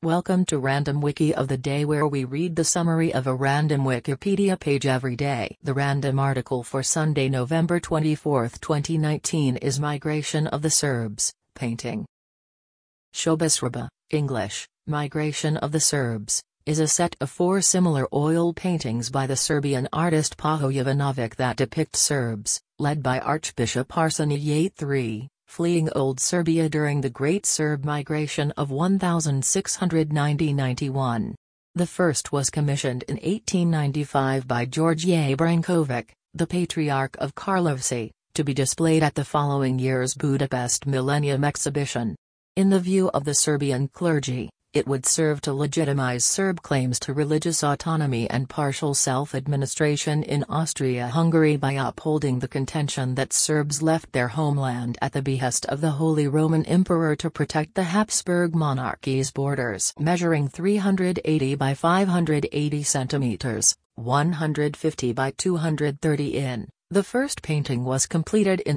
Welcome to Random Wiki of the Day, where we read the summary of a random Wikipedia page every day. The random article for Sunday, November 24, 2019 is Migration of the Serbs, painting. Shobasraba, English, Migration of the Serbs, is a set of 4 similar oil paintings by the Serbian artist Pajo Jovanovic that depict Serbs, led by Archbishop Arseniy III, fleeing Old Serbia during the Great Serb Migration of 1690–91. The first was commissioned in 1895 by Georgije Brankovic, the Patriarch of Karlovci, to be displayed at the following year's Budapest Millennium Exhibition. In the view of the Serbian clergy, it would serve to legitimize Serb claims to religious autonomy and partial self-administration in Austria-Hungary by upholding the contention that Serbs left their homeland at the behest of the Holy Roman Emperor to protect the Habsburg monarchy's borders. Measuring 380 by 580 centimeters, 150 by 230 in, the first painting was completed in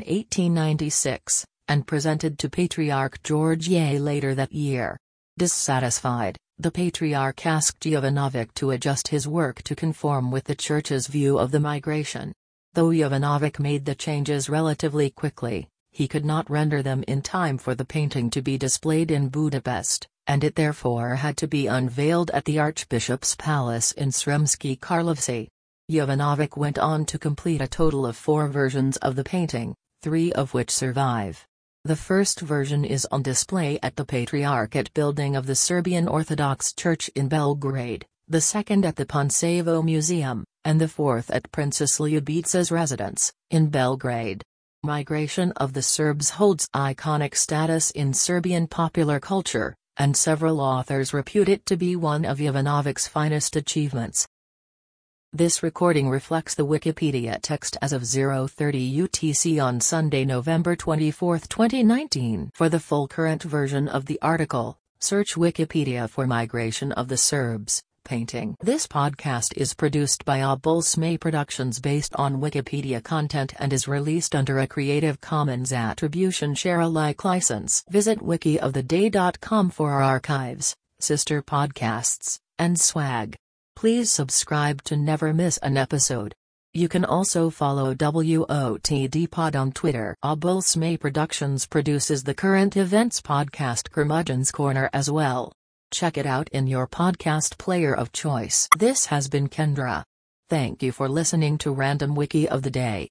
1896, and presented to Patriarch Georgije later that year. Dissatisfied, the Patriarch asked Jovanovic to adjust his work to conform with the Church's view of the migration. Though Jovanovic made the changes relatively quickly, he could not render them in time for the painting to be displayed in Budapest, and it therefore had to be unveiled at the Archbishop's Palace in Sremski Karlovci. Jovanovic went on to complete a total of 4 versions of the painting, 3 of which survive. The first version is on display at the Patriarchate building of the Serbian Orthodox Church in Belgrade, the second at the Pančevo Museum, and the fourth at Princess Ljubica's residence, in Belgrade. Migration of the Serbs holds iconic status in Serbian popular culture, and several authors repute it to be one of Jovanovic's finest achievements. This recording reflects the Wikipedia text as of 0:30 UTC on Sunday, November 24, 2019. For the full current version of the article, search Wikipedia for Migration of the Serbs, painting. This podcast is produced by Obulsme Productions based on Wikipedia content and is released under a Creative Commons Attribution Share Alike license. Visit wikioftheday.com for our archives, sister podcasts, and swag. Please subscribe to never miss an episode. You can also follow WOTD Pod on Twitter. Obulsme Productions produces the current events podcast Curmudgeon's Corner as well. Check it out in your podcast player of choice. This has been Kendra. Thank you for listening to Random Wiki of the Day.